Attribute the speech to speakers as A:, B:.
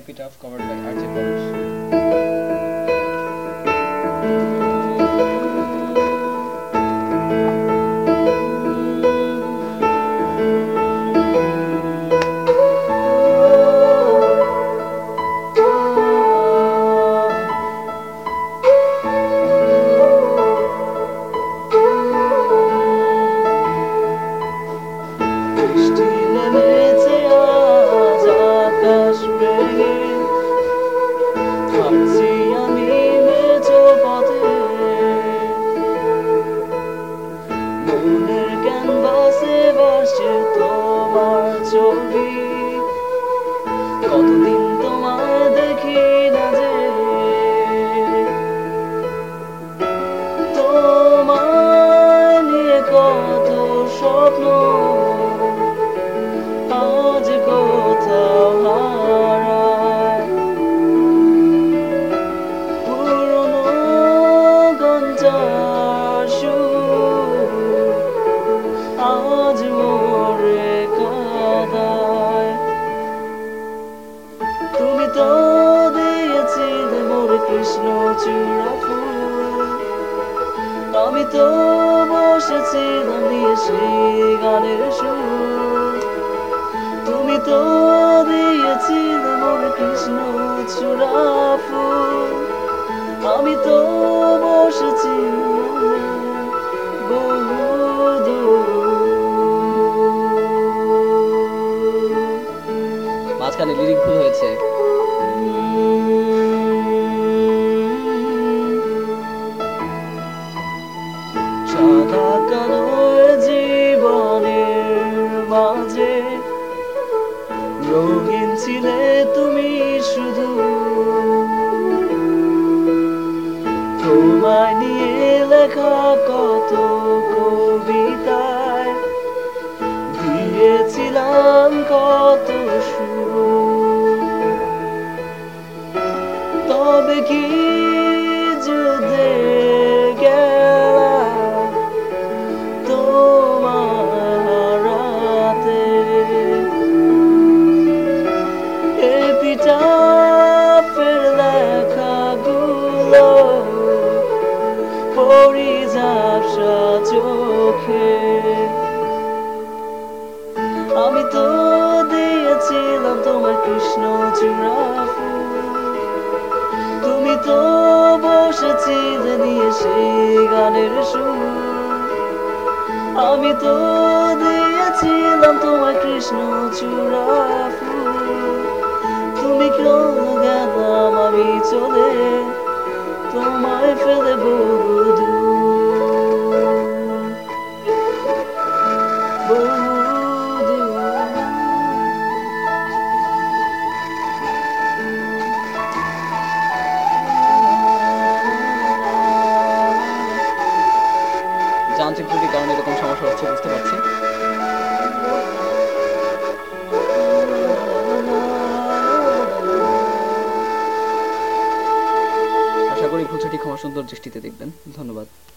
A: Epitaph covered by RJ College.
B: বৃষ্টি নেমেছে আজ আকাশ ভেঙে, হাঁটছি আমি মেছো পথে। মনের ক্যানভাসে ভাসছে তোমার ছবি, কতদিন তোমায় দেখি না যে। তোমায় নিয়ে কত স্বপ্ন আজ কোথাও হারায়। পুরনো ঘন্টার সুর আজ মোরে কাঁদায়। তুমি তো দিয়েছিলে মোরে কৃষ্ণচূড়া ফুল, আমি তো বসেছিলাম নিয়ে সেই গানের সুর। তুমি তো দিয়েছিলে মোরে কৃষ্ণচূড়া ফুল, আমি তো বসেছিলাম বহুদূর।
A: মাঝখানে লিরিক ভুল হয়েছে।
B: সাদা কালো জীবনের মাঝে রঙিন ছিলে তুমি শুধু। তোমায় নিয়ে লেখা কত কবিতায় দিয়েছিলাম কত সুর। তবে কি যুদ্ধে গেলা তোমায় হারাতে। এপিটাফের লেখাগুলো পড়ি ঝাপসা চোখে। আমি তো দিয়েছিলাম তোমার কৃষ্ণচূড়া ফুল, তুমি তো বসেছিলে নিয়ে সেই গানের সুর। আমি তো দিয়েছিলাম তোমার কৃষ্ণচূড়া ফুল, তুমি কেন গেলাম আমি চলে তোমায় ফেলে বহুদূর বহুদূর।
A: যান্ত্রিক ত্রুটির কারণে এরকম সমস্যা হচ্ছে, বুঝতে পারছি। আশা করি ভুল ত্রুটি ক্ষমা সুন্দর দৃষ্টিতে দেখবেন। ধন্যবাদ।